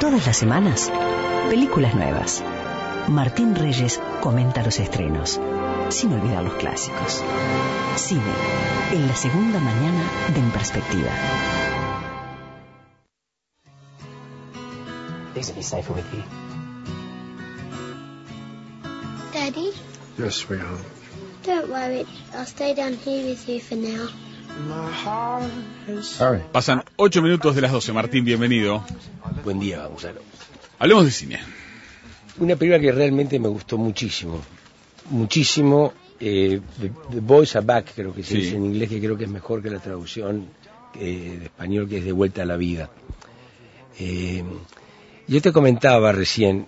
Todas las semanas, películas nuevas. Martín Reyes comenta los estrenos, sin olvidar los clásicos. Cine, en la segunda mañana de En Perspectiva. These will be safer with you. Daddy? Yes, sweetheart. Don't worry, I'll stay down here with you for now. Harry. Pasan 8 minutos de las 12. Martín, bienvenido. Buen día, Gonzalo. Hablemos de cine. Una película que realmente me gustó muchísimo. The Boys Are Back, creo que se dice en inglés, que creo que es mejor que la traducción de español, que es De Vuelta a la Vida. Yo te comentaba recién,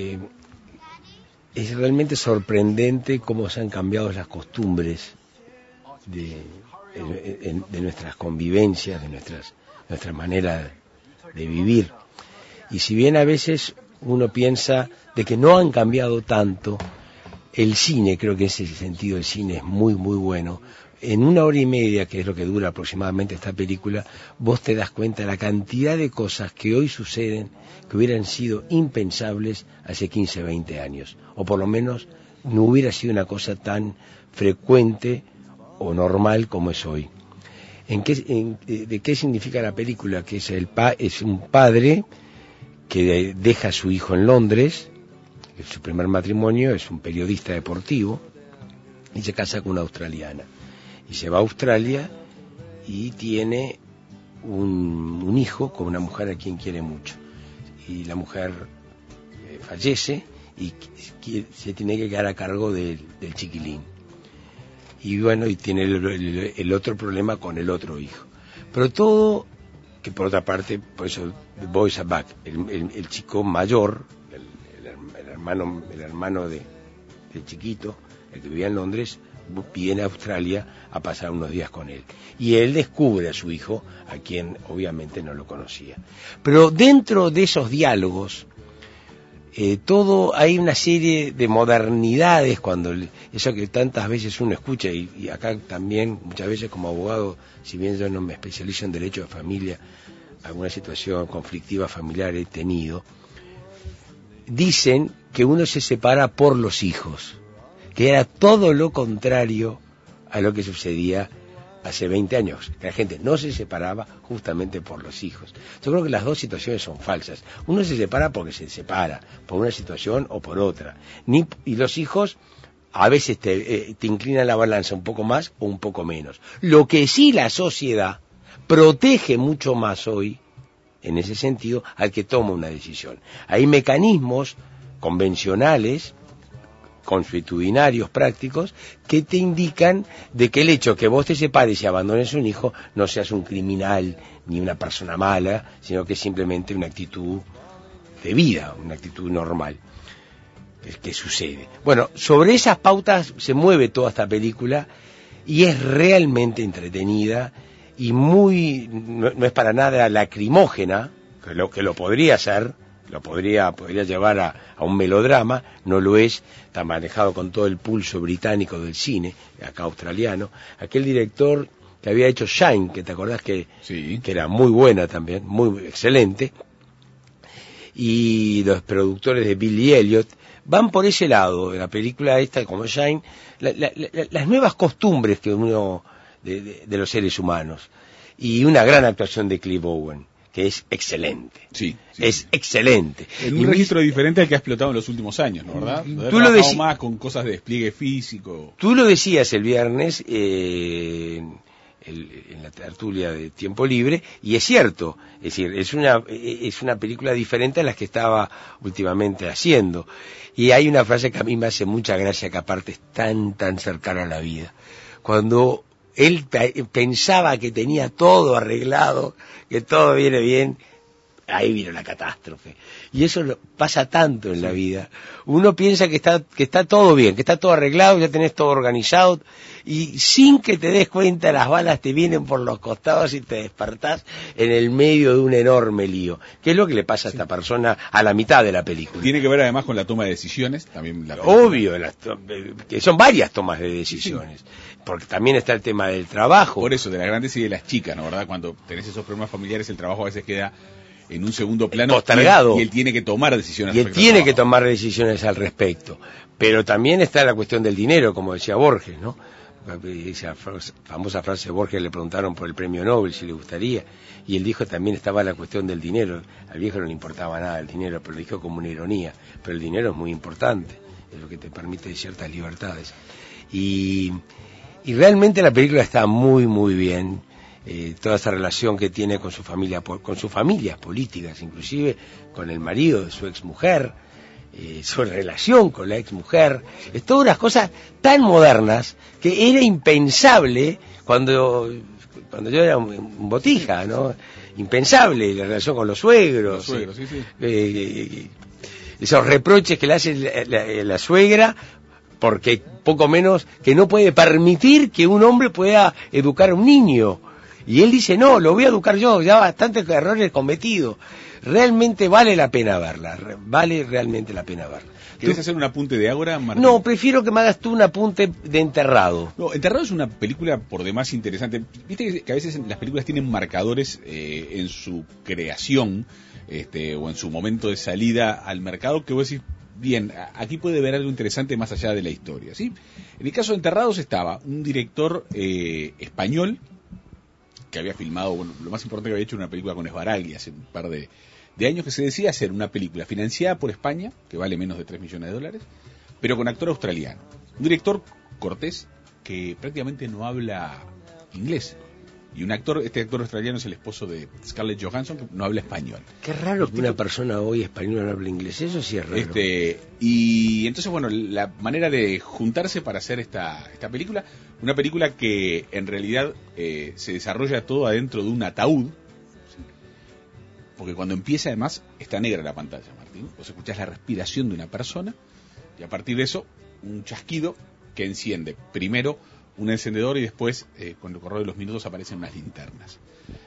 es realmente sorprendente cómo se han cambiado las costumbres de nuestras convivencias, de nuestra manera de vivir. Y si bien a veces uno piensa de que no han cambiado tanto, el cine, creo que en ese sentido el cine es muy muy bueno. En 1 hora y media, que es lo que dura aproximadamente esta película, vos te das cuenta de la cantidad de cosas que hoy suceden que hubieran sido impensables hace 15, 20 años. O por lo menos no hubiera sido una cosa tan frecuente o normal como es hoy. ¿De qué significa la película? Que es un padre que deja a su hijo en Londres, su primer matrimonio, es un periodista deportivo, y se casa con una australiana. Y se va a Australia y tiene un hijo con una mujer a quien quiere mucho. Y la mujer fallece y se tiene que quedar a cargo del chiquilín. Y bueno, y tiene el otro problema con el otro hijo. Pero todo, que por otra parte, por eso The Boys Are Back, el chico mayor, el hermano del chiquito, el que vivía en Londres, viene a Australia a pasar unos días con él. Y él descubre a su hijo, a quien obviamente no lo conocía. Pero dentro de esos diálogos, hay una serie de modernidades, eso que tantas veces uno escucha, y acá también, muchas veces como abogado, si bien yo no me especializo en derecho de familia, alguna situación conflictiva familiar he tenido, dicen que uno se separa por los hijos, que era todo lo contrario a lo que sucedía hace 20 años, que la gente no se separaba justamente por los hijos. Yo creo que las dos situaciones son falsas. Uno se separa porque se separa, por una situación o por otra. Y los hijos a veces te inclinan la balanza un poco más o un poco menos. Lo que sí la sociedad protege mucho más hoy, en ese sentido, al que toma una decisión. Hay mecanismos convencionales, consuetudinarios, prácticos, que te indican de que el hecho que vos te separes y abandones un hijo no seas un criminal ni una persona mala, sino que es simplemente una actitud de vida, una actitud normal que sucede. Bueno, sobre esas pautas se mueve toda esta película y es realmente entretenida y no es para nada lacrimógena, que lo podría ser, podría llevar a un melodrama, no lo es, está manejado con todo el pulso británico del cine, acá australiano. Aquel director que había hecho Shine, que te acordás que era muy buena también, muy excelente, y los productores de Billy Elliot van por ese lado de la película esta, como Shine, las nuevas costumbres que uno de los seres humanos, y una gran actuación de Clive Owen, que es excelente. Excelente. En un registro diferente al que ha explotado en los últimos años, ¿no? ¿Verdad? Tú lo decías más con cosas de despliegue físico. Tú lo decías el viernes en la tertulia de Tiempo Libre, y es cierto, es decir, es una película diferente a las que estaba últimamente haciendo. Y hay una frase que a mí me hace mucha gracia, que aparte es tan cercana a la vida. Cuando él pensaba que tenía todo arreglado, que todo viene bien, ahí vino la catástrofe. Y eso pasa tanto en la vida. Uno piensa que está todo bien, que está todo arreglado, ya tenés todo organizado, y sin que te des cuenta las balas te vienen por los costados y te despertás en el medio de un enorme lío. ¿Qué es lo que le pasa a esta persona a la mitad de la película? Tiene que ver además con la toma de decisiones, también obvio, que son varias tomas de decisiones. Porque también está el tema del trabajo. Por eso, de las grandes y de las chicas, ¿no? ¿Verdad? Cuando tenés esos problemas familiares, el trabajo a veces queda en un segundo plano postergado. Y él tiene que tomar decisiones. Y él tiene que tomar decisiones al respecto. Pero también está la cuestión del dinero, como decía Borges, ¿no? Esa famosa frase de Borges, le preguntaron por el premio Nobel si le gustaría, y él dijo también estaba la cuestión del dinero. Al viejo no le importaba nada el dinero, pero lo dijo como una ironía. Pero el dinero es muy importante, es lo que te permite ciertas libertades. Y realmente la película está muy, muy bien. Toda esa relación que tiene con su familia, con sus familias políticas, inclusive con el marido de su exmujer, su relación con la exmujer, es todas unas cosas tan modernas que era impensable cuando yo era un botija, ¿no? Impensable la relación con los suegros, sí. Esos reproches que le hace la suegra, porque poco menos que no puede permitir que un hombre pueda educar a un niño. Y él dice, no, lo voy a educar yo, ya bastantes errores cometidos. Realmente vale la pena verla, vale realmente la pena verla. ¿Querés hacer un apunte de Ágora, Martín? No, prefiero que me hagas tú un apunte de Enterrado. No, Enterrado es una película por demás interesante. Viste que a veces las películas tienen marcadores en su creación, o en su momento de salida al mercado, que vos decís, bien, aquí puede ver algo interesante más allá de la historia, ¿sí? En el caso de Enterrados estaba un director español que había filmado, bueno, lo más importante que había hecho una película con Esbaraglia hace un par de años, que se decía hacer una película financiada por España, que vale menos de $3 millones, pero con actor australiano. Un director cortés que prácticamente no habla inglés. Y este actor australiano es el esposo de Scarlett Johansson, que no habla español. Qué raro que una persona hoy española no hable inglés, eso sí es raro. Y entonces, bueno, la manera de juntarse para hacer esta película, una película que en realidad se desarrolla todo adentro de un ataúd, ¿sí? Porque cuando empieza además está negra la pantalla, Martín. Vos escuchás la respiración de una persona y a partir de eso un chasquido que enciende primero un encendedor y después, con el correr de los minutos, aparecen unas linternas.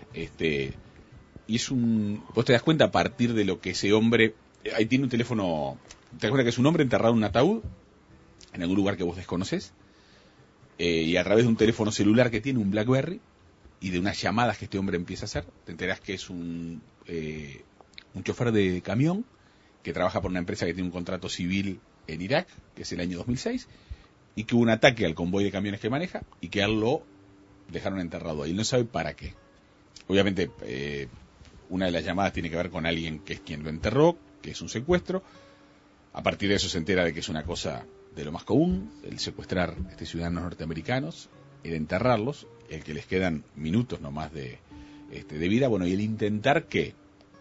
Y es vos te das cuenta a partir de lo que ese hombre, ahí tiene un teléfono, te das cuenta que es un hombre enterrado en un ataúd, en algún lugar que vos desconocés, y a través de un teléfono celular que tiene, un BlackBerry, y de unas llamadas que este hombre empieza a hacer, te enterás que es un chofer de camión, que trabaja por una empresa que tiene un contrato civil en Irak, que es el año 2006, y que hubo un ataque al convoy de camiones que maneja y que a él lo dejaron enterrado ahí. Él no sabe para qué. Obviamente, una de las llamadas tiene que ver con alguien que es quien lo enterró, que es un secuestro. A partir de eso se entera de que es una cosa de lo más común, el secuestrar ciudadanos norteamericanos, el enterrarlos, el que les quedan minutos nomás de vida, bueno, y el intentar que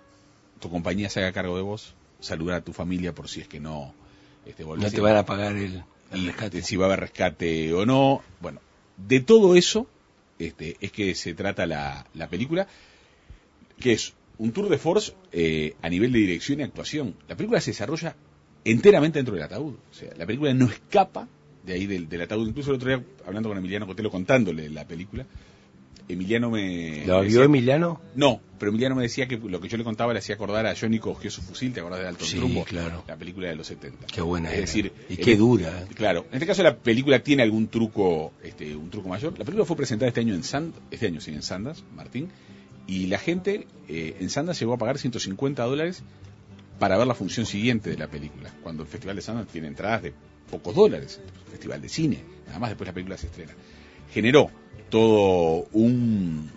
tu compañía se haga cargo de vos, saludar a tu familia por si es que no volvés. No te van a pagar el rescate. Si va a haber rescate o no. Bueno, de todo eso es que se trata la película, que es un tour de force a nivel de dirección y actuación. La película se desarrolla enteramente dentro del ataúd. O sea, la película no escapa de ahí del ataúd. Incluso el otro día, hablando con Emiliano Cotelo, contándole la película, Emiliano me... ¿Lo vio Emiliano? No, pero Emiliano me decía que lo que yo le contaba le hacía acordar a Johnny cogió su fusil, ¿te acordás de Dalton Trumbo? Sí, claro. La película de los 70. Qué buena. Es decir, y qué dura. Claro, en este caso la película tiene algún truco, un truco mayor. La película fue presentada este año en Sundance, Martín, y la gente en Sundance llegó a pagar $150 para ver la función siguiente de la película, cuando el Festival de Sundance tiene entradas de pocos dólares, el Festival de Cine, nada más después la película se estrena. Generó todo un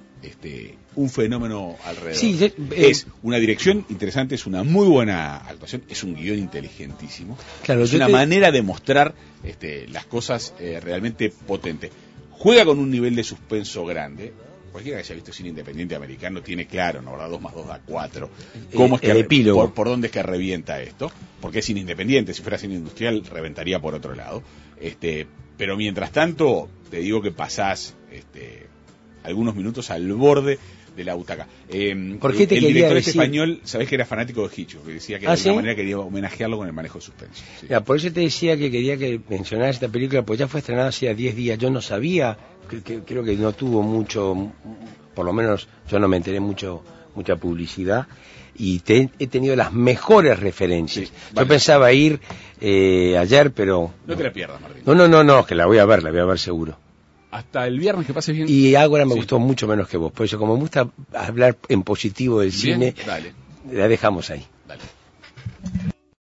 fenómeno alrededor. Sí, es una dirección interesante, es una muy buena actuación, es un guión inteligentísimo, claro, es una manera de mostrar las cosas realmente potente. Juega con un nivel de suspenso grande. Cualquiera que haya visto cine independiente americano tiene claro, ¿no? 2 más 2 da 4. ¿Cómo es que epílogo. Por dónde es que revienta esto? Porque es cine independiente, si fuera cine industrial reventaría por otro lado. Pero mientras tanto, te digo que pasás algunos minutos al borde de la butaca. ¿Por qué te el quería director decir? Español, sabés que era fanático de Hitchcock, que decía que de alguna manera quería homenajearlo con el manejo de suspenso. Sí. Ya, por eso te decía que quería que mencionaras esta película, pues ya fue estrenada hace 10 días. Yo no sabía, creo que no tuvo mucho, por lo menos yo no me enteré mucha publicidad, y he tenido las mejores referencias. Sí, vale. Yo pensaba ir ayer, pero... No te la pierdas, Martín. No, que la voy a ver seguro. Hasta el viernes que pases bien. Y Ágora me gustó mucho menos que vos, por eso como me gusta hablar en positivo del cine, dale. la dejamos ahí. Dale.